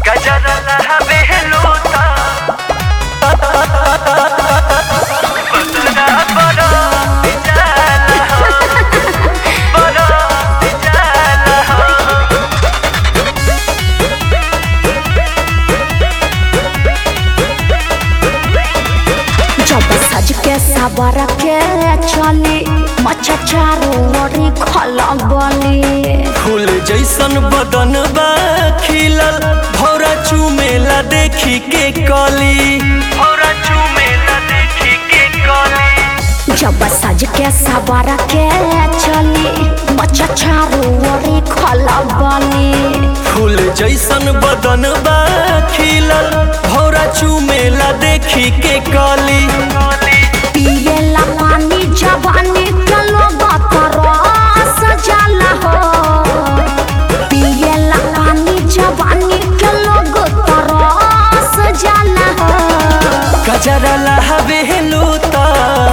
गजरला बेलूता बदरा बड़ा जाला हो बड़ा जाला हो। जब सज के सबर के चली मच्छा चारों ओरी खलबली फूल जैसन बदन बा खिलल भौरा चुमेला देखी के कली भौरा चुमेला देखी के कली। जब सज के सबर के चली मच्छा चारों ओरी खलबली फूल जैसन बदन बा खिलल भौरा चुमेला देखी के कली। पिएला पानी जवानी के लोग तरस जाला हो पिएला पानी जवानी के लोग तरस जाला हो। गजरला बेलूता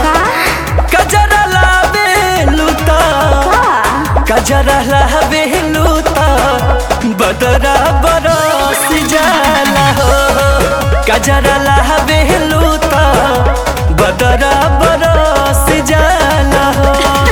गजरला बेलूता गजरला बेलूता बदरा बरस जाला हो गजरला बेलूता बदरा बरस जाला हो।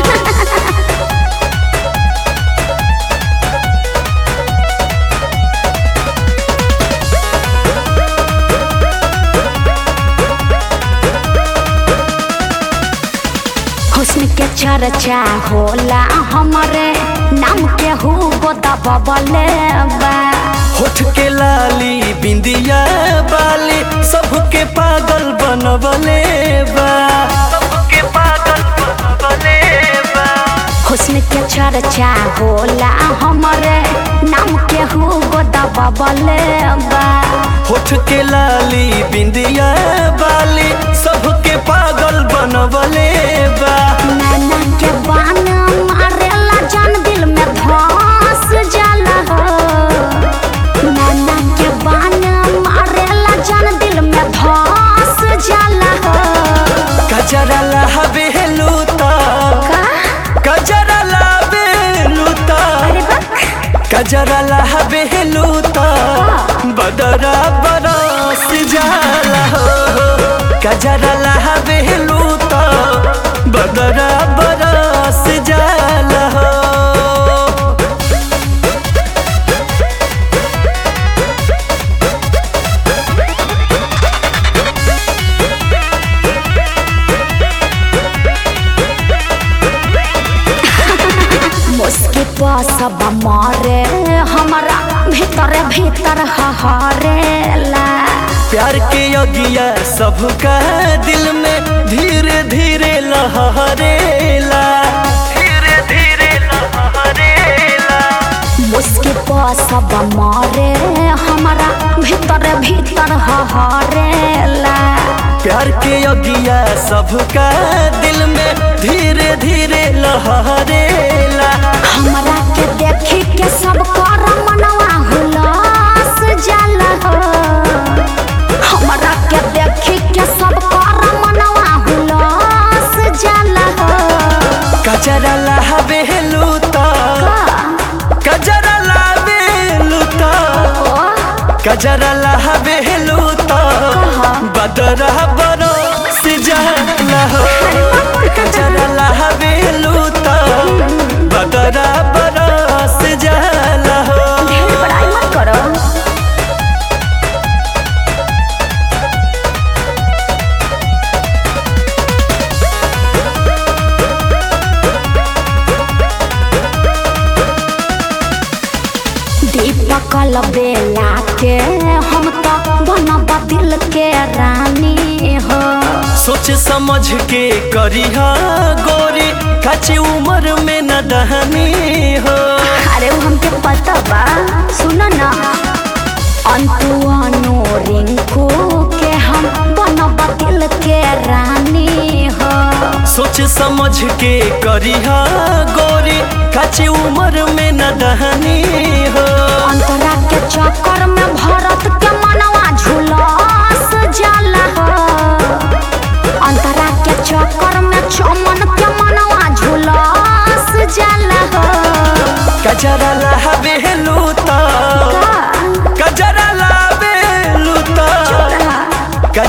हुस्न के चर्चा होला हमरे नाम के हु दबले बा होठ के लाली बिंदिया बाली सबके पागल बनवले बा सबके पागल बनवले बा। हुस्न के चर्चा होला हमरे नाम के हु दबले बा होठ के लाली बिंदिया बाली सबके पागल बनवले बा। नैना के बान मारेला जान दिल में धस जाला हो नैना के बान मारेला जान दिल में धस जाला हो। गजरला बेलूता गजरला बेलूता गजरला बेलूता बदरा बरस जाला हो गजरला बेलूता बदरा बरस जाला हो। मुस्की सब मारे हमारा भीतर भीतर हहरेला प्यार के अगिया सबका दिल में धीरे धीरे लहरेला धीरे धीरे लहरेला। मुस्की सब मारे हमारा भीतर भीतर हहरेला प्यार के अगिया सबका दिल में धीरे धीरे लहरेला। हमरा के देखी के सब कर मनवा हुलास जाला हो हमरा के देखी के सब कर मनवा हुलास जाला हो। गजरला बेलूता गजरला बेलूता गजरला बेलूता बदरा बरस जाला हो गजरला बेलूता बदरा बरस जाला हो। ढेर बड़ाई मत करो। दीपक बेला के हम तो बनब दिल के रानी हो सोच समझ के करिहा गोरी कच्ची उम्र में न दहनी हो। अरे वो हमके पता बा सुनो ना अंतुआनो रिंकू के हम बनब दिल के रानी हो सोच समझ के करिहा गोरी कच्ची उम्र में न दहनी हो। अंतरा के चक्कर में भरत के मनवा झुलस जाला हो अंतरा के चक्कर में चमन के मनवा झुलस जाला हो। गजरला बेलूता गजरला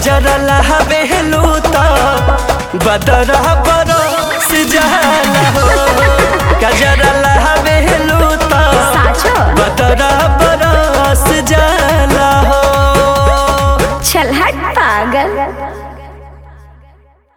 कजरा लहबेलू तो बदरा बरस जाला हो कजरा लहबेलू तो बदरा बरस जाला हो। चल हट पागल।